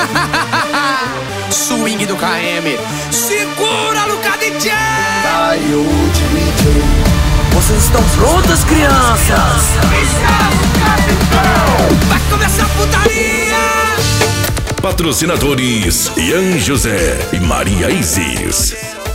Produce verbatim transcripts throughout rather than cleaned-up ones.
Swing do K M. Segura, Luca D J. Vai o D J. Vocês estão prontas, crianças? Vai começar a putaria. Patrocinadores Ian José e Maria Isis.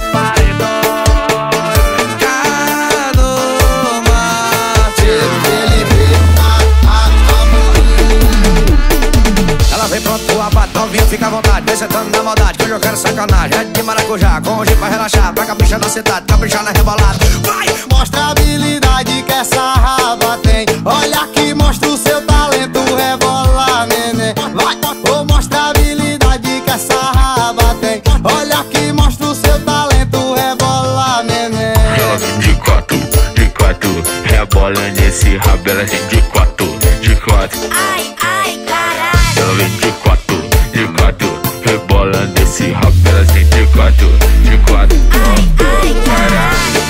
Ela vem pronto, abate, novinha, fica à vontade. Vem sentando na maldade, que hoje eu quero sacanagem. É de maracujá, com hoje pra relaxar. Pra caprichar na cidade, caprichar na rebolada. Vai! Mostra a habilidade que essa raba tem. Olha aqui, mostra o seu talento, rebola, neném. Vai! Oh, mostra a habilidade que essa raba tem. Olha aqui, mostra o seu talento, rebola, neném. Ela vem de quatro, de quatro, rebola nesse rabo, ela vem de quatro, de quatro. Ai, ai, caralho. Ela vem de quatro, de quatro, rebola nesse rabo, ela vem de quatro, de quatro. Ai, ai, caralho.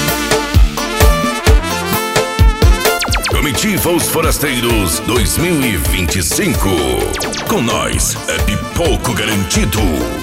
Comitiva Os Forasteiros dois mil e vinte e cinco. Com nós é pipoco garantido.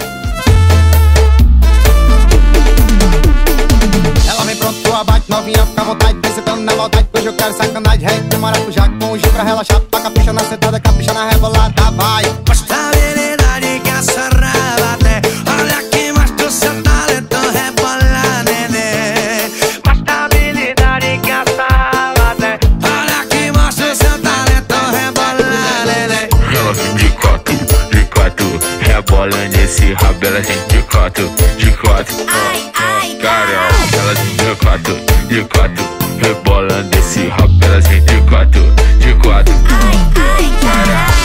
Ela vem pronto, abate, novinha, fica à vontade. Vem sentando na maldade, hoje eu quero sacanagem. Rei de maracujá, com o G pra relaxar. Pra capricha na sentada, capricha na rebolada, vai. Mostra a habilidade que essa raba tem. Olha aqui, mostra o seu talento, rebola, neném. Mostra a habilidade que essa raba tem. Olha aqui, mostra o seu talento, rebola, neném. Ela vem de quatro, de quatro, rebola nesse rabo, ela vem de quatro, de quatro. Ai, ai, Carol, caralho. ela vem de quatro, de quatro, rebola nesse rabo, ela vem de quatro, de quatro. Ai, ai, caralho.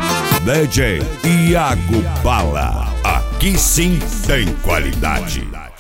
D J Iago Bala. Aqui sim tem qualidade.